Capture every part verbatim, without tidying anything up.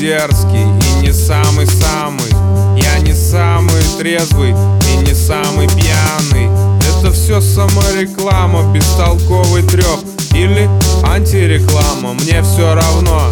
дерзкий и не самый-самый. Я не самый трезвый и не самый пьяный. Это все самореклама, бестолковый треп или антиреклама, мне все равно.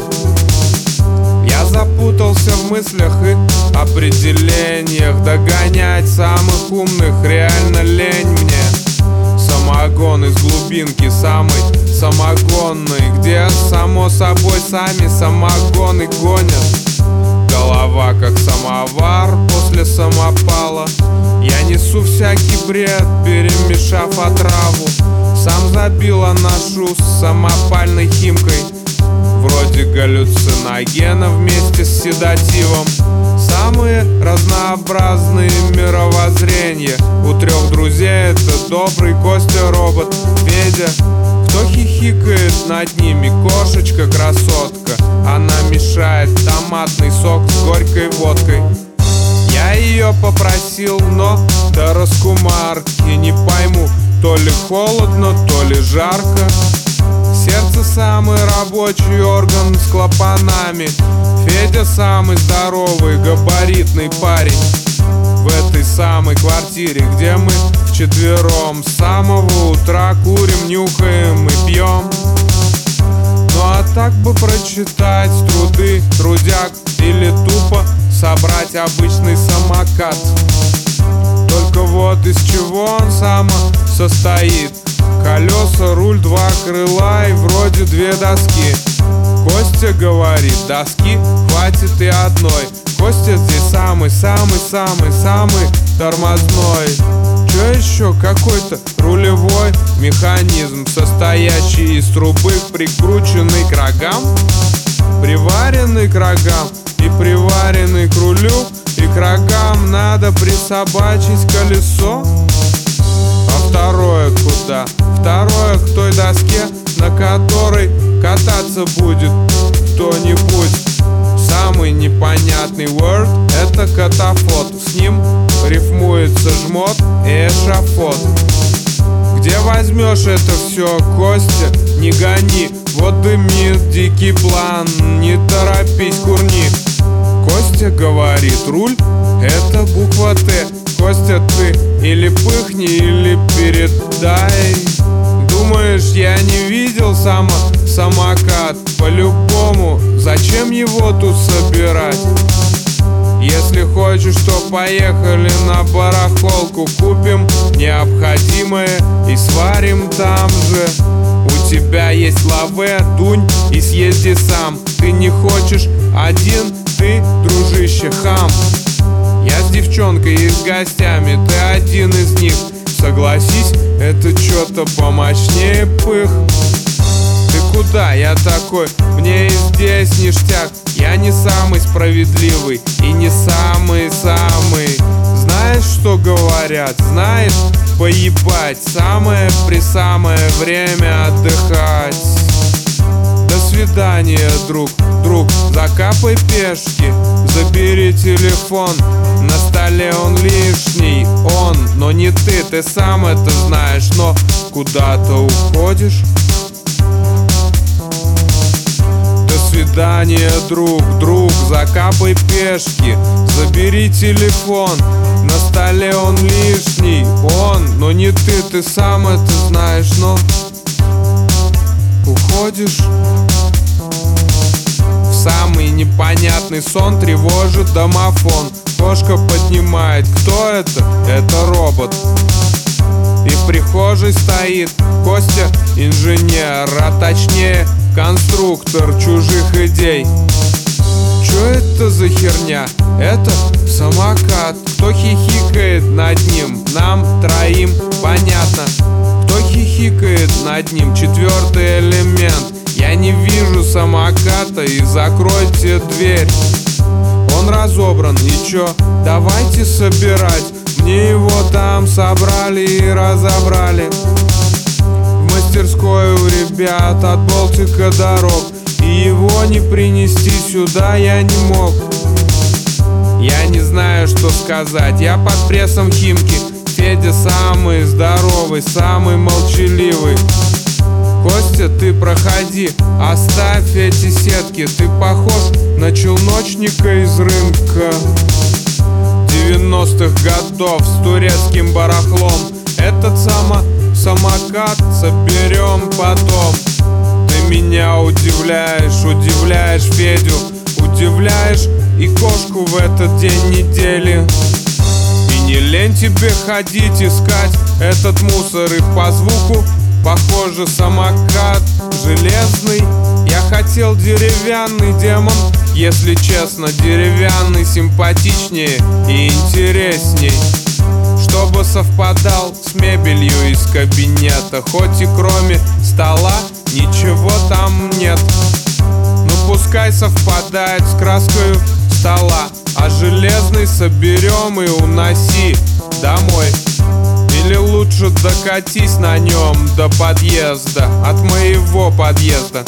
Я запутался в мыслях и определениях. Догонять самых умных реально лень мне. Самогон из глубинки, самый самогонный, где само собой сами самогоны гонят. Голова как самовар после самопала. Я несу всякий бред, перемешав отраву. Сам забила ношу с самопальной химкой, вроде галлюциногена вместе с седативом. Самые разнообразные мировоззрения. У трех друзей это добрый Костя, робот, Федя. Кто хихикает над ними? Кошечка-красотка. Она мешает томатный сок с горькой водкой. Я ее попросил, но до раскумарки не пойму, то ли холодно, то ли жарко. Сердце самый рабочий орган с клапанами. Федя самый здоровый, габаритный парень. В этой самой квартире, где мы вчетвером с самого утра курим, нюхаем и пьем. Ну а так бы прочитать труды трудяг или тупо собрать обычный самокат. Только вот из чего он само состоит: колеса, руль, два крыла и вроде две доски. Костя говорит, доски хватит и одной. Костя здесь самый-самый-самый-самый тормозной. Чё еще? Какой-то рулевой механизм, состоящий из трубы, прикрученный к рогам, приваренный к рогам и приваренный к рулю. И к рогам надо присобачить колесо. А второе куда? Второе к той доске, на которой кататься будет кто-нибудь. Самый непонятный word — это катафот. С ним рифмуется жмот и эшафот. Где возьмешь это все, Костя? Не гони, вот дымит дикий план, не торопись, курни. Костя говорит, руль — это буква Т. Костя, ты или пыхни, или передай. Думаешь, я не видел само самокат? По-любому, зачем его тут собирать? Если хочешь, то поехали на барахолку, купим необходимое и сварим там же. У тебя есть лаве, дунь и съезди сам. Ты не хочешь один, ты, дружище, хам. Я с девчонкой и с гостями, ты один из них. Согласись, это что-то помощнее пых. Ты куда? Я такой, мне и здесь ништяк. Я не самый справедливый и не самый-самый. Знаешь, что говорят? Знаешь, поебать. Самое-пресамое время отдыхать. До свидания, друг, друг, закапай пешки. Забери телефон, на столе он лишний. Он, но не ты, ты сам это знаешь. Но куда-то уходишь. До свидания, друг, друг, закапай пешки. Забери телефон, на столе он лишний. Он, но не ты, ты сам это знаешь. Но уходишь. В самый непонятный сон тревожит домофон. Кошка поднимает. Кто это? Это робот. И в прихожей стоит Костя, инженер, а точнее конструктор чужих идей. Чё это за херня? Это самокат. Кто хихикает над ним? Нам троим понятно. Кто хихикает над ним? Четвертый элемент. Я не вижу самоката, и закройте дверь. Он разобран, и чё? Давайте собирать. Мне его там собрали и разобрали. В мастерской у ребят от Болтика дорог, и его не принести сюда я не мог. Я не знаю, что сказать, я под прессом Химки. Федя самый здоровый, самый молчаливый. Костя, ты проходи, оставь эти сетки. Ты похож на челночника из рынка девяностых годов с турецким барахлом. Этот само самокат соберем потом. Ты меня удивляешь, удивляешь Федю, удивляешь и кошку в этот день недели. И не лень тебе ходить искать этот мусор, и по звуку похоже самокат железный. Я хотел деревянный демон, если честно, деревянный симпатичнее и интересней, чтобы совпадал с мебелью из кабинета, хоть и кроме стола ничего там нет. Ну пускай совпадает с краской стола, а железный соберем и уноси домой. Или лучше докатись на нем до подъезда, от моего подъезда.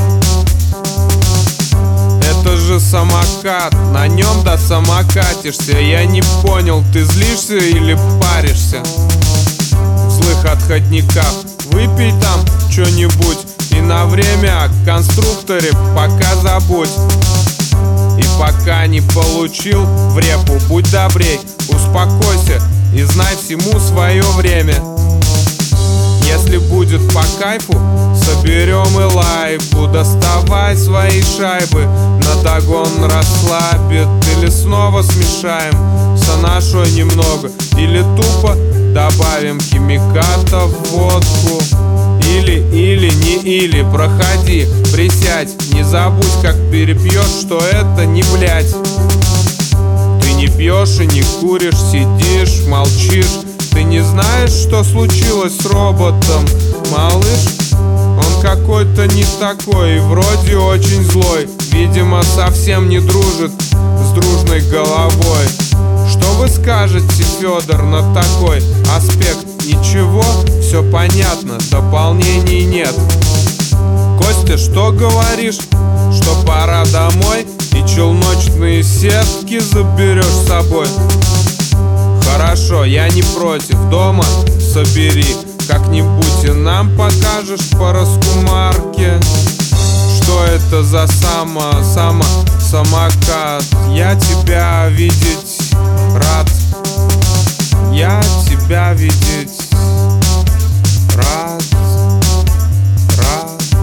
Это же самокат, на нем да самокатишься. Я не понял, ты злишься или паришься? В злых отходниках выпей там что-нибудь и на время о конструкторе пока забудь. И пока не получил в репу, будь добрей, успокойся и знай всему свое время. Если будет по кайфу, соберем и лайбу. Доставай свои шайбы, на догон расслабит. Или снова смешаем с анашой немного, или тупо добавим химиката в водку. Или, или, не или, проходи, присядь, не забудь, как перепьешь, что это не блять. Ты не пьешь и не куришь, сидишь, молчишь. Ты не знаешь, что случилось с роботом, малыш? Он какой-то не такой, вроде очень злой. Видимо, совсем не дружит с дружной головой. Что вы скажете, Федор, на такой аспект? Ничего, все понятно, дополнений нет. Костя, что говоришь? Что пора домой и челночные сетки заберешь с собой? Хорошо, я не против, дома собери. Как-нибудь и нам покажешь по раскумарке. Что это за само, само, самокат? Я тебя видеть рад. Я тебя видеть рад. Рад.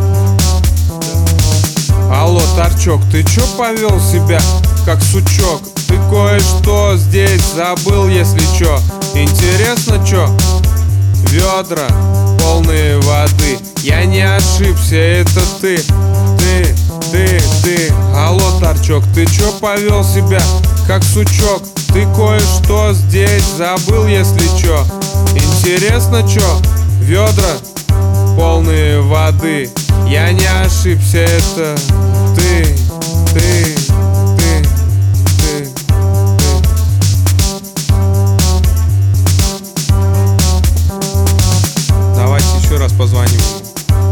Алло, торчок, ты чё повел себя как сучок? Ты кое-что здесь забыл, если чё. Интересно, чё? Ведра полные воды. Я не ошибся, это ты. Ты, ты, ты. Алло, торчок, ты чё повел себя как сучок? Ты кое-что здесь забыл, если чё. Интересно, чё? Ведра полные воды. Я не ошибся, это ты, ты, ты, ты, ты. Давайте еще раз позвоним ему.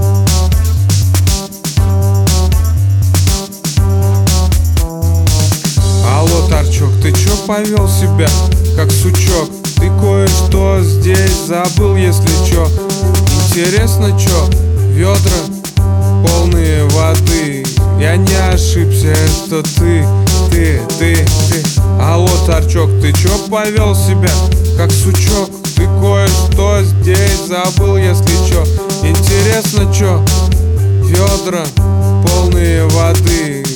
Алло, торчок, ты чё повел себя как сучок? Ты кое-что здесь забыл, если чё. Интересно, чё? Ведра полные воды. Я не ошибся, это ты, ты, ты, ты. Алло, торчок, ты чё повел себя как сучок? Ты кое-что здесь забыл, если чё. Интересно, чё? Ведра полные воды.